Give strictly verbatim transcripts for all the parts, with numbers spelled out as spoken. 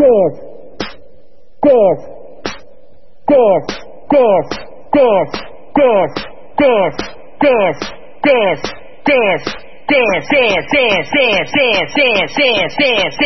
dance, dance, dance, dance, dance, dance, dance, dance, dance, dance. Dance, dance, dance, dance, dance, dance, dance, dance,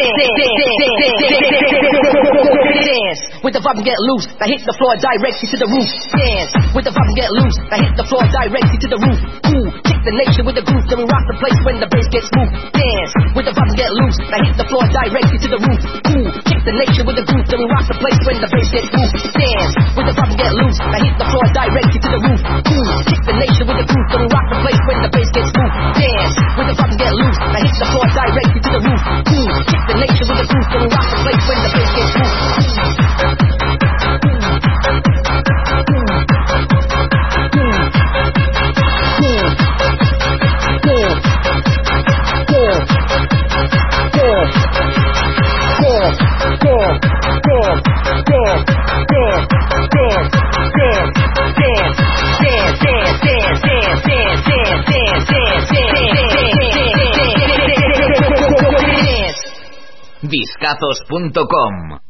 dance, with the vibe and get loose. I hit the floor directly to the roof. Dance, with the vibe and get loose. I hit the floor directly to the roof. Ooh, kick the nation with the groove, then we rock the place when the bass gets moved. Dance, with the vibe and get loose. I hit the floor directly to the roof. Ooh, kick the nation with the groove, then we rock the place when the bass gets moved. Dance, with the vibe and get loose. I hit the floor directly to the roof. Ooh, kick the nation with the groove, then we rock the place when the bass gets moved. Dance, with the vibe and get loose. I hit the floor directly to the roof. Ooh, kick the nation with the groove, then we rock the place when the bass gets moved. Discazos punto com.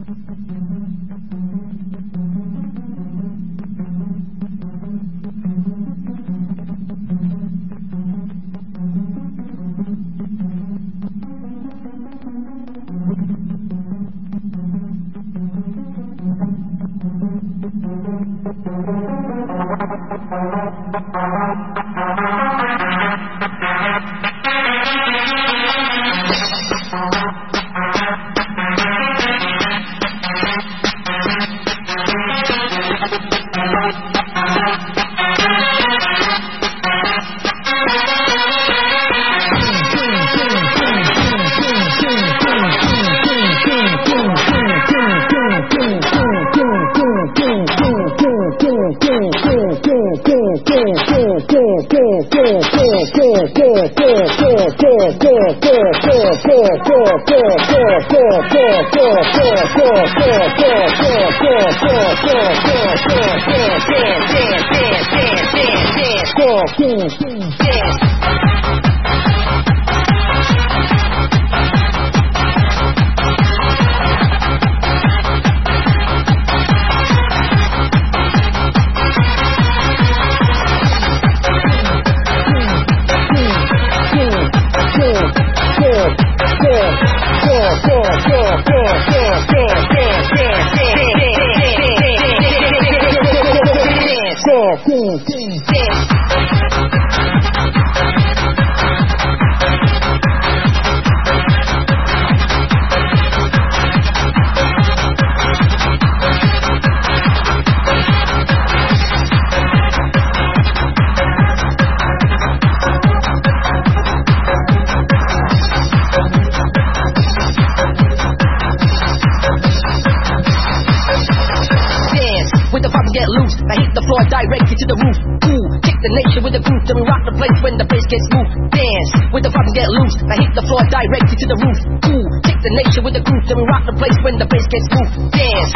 Directly to the roof. Ooh, kick the nation with the groove, then we rock the place when the bass gets moved. Dance, with the vibe and get loose. I hit the floor directly to the roof. Ooh, kick the nation with the groove, then we rock the place when the bass gets moved. Dance,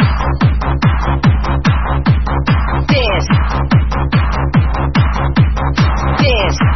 dance, dance.